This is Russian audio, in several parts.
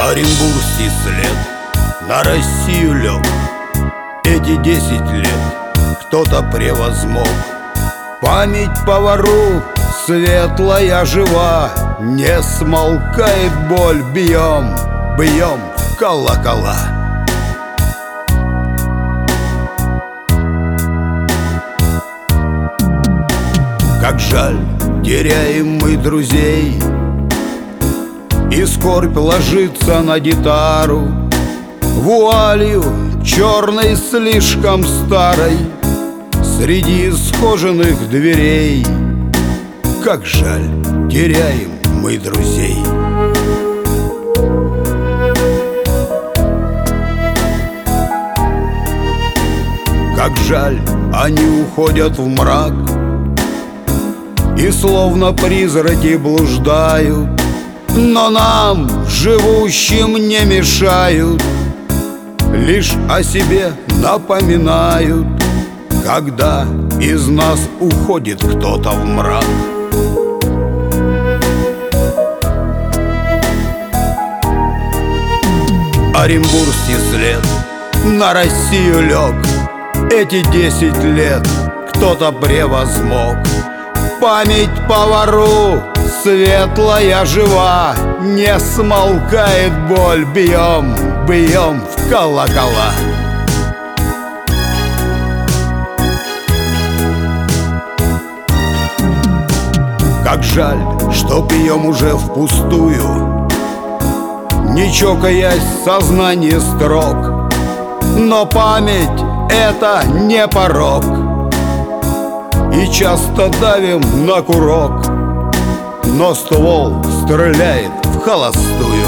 Оренбургский след на Россию лег. Эти 10 лет кто-то превозмог. Память по вору светлая жива, не смолкает боль, бьем, бьем в колокола. Как жаль, теряем мы друзей, и скорбь ложится на гитару вуалью черной, слишком старой, среди схоженных дверей. Как жаль, теряем мы друзей. Как жаль, они уходят в мрак и словно призраки блуждают, но нам, живущим, не мешают, лишь о себе напоминают, когда из нас уходит кто-то в мрак. Оренбургский след на Россию лег. Эти 10 лет кто-то превозмог. Память по вору светлая жива, не смолкает боль, бьем, бьем в колокола. Как жаль, что пьем уже впустую, не чокаясь сознание строк, но память — это не порок, и часто давим на курок, но ствол стреляет в холостую.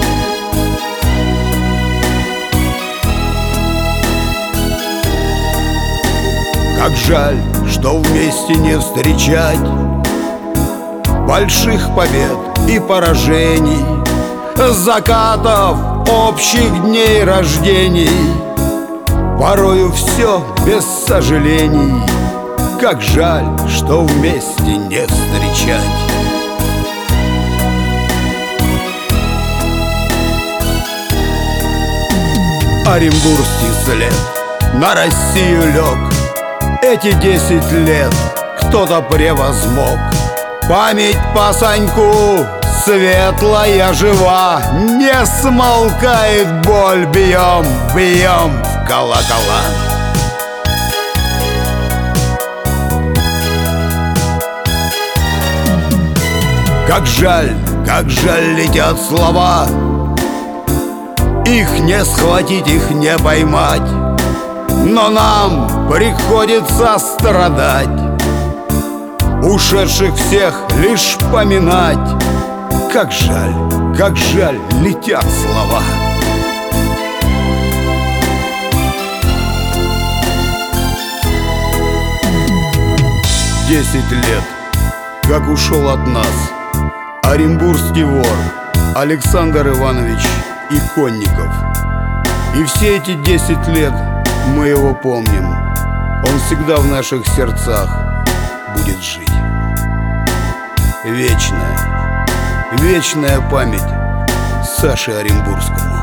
Как жаль, что вместе не встречать больших побед и поражений, закатов, общих дней рождений, порою все без сожалений. Как жаль, что вместе не встречать. Оренбургский след на Россию лег. Эти 10 лет кто-то превозмог. Память по Саньку светлая жива, не смолкает боль, бьем, бьем в колокола. Как жаль летят слова, их не схватить, их не поймать, но нам приходится страдать, ушедших всех лишь поминать. Как жаль летят слова. Десять лет, как ушел от нас оренбургский вор Александр Иванович Иконников. И все эти 10 лет мы его помним. Он всегда в наших сердцах будет жить. Вечная память Саше Оренбургскому.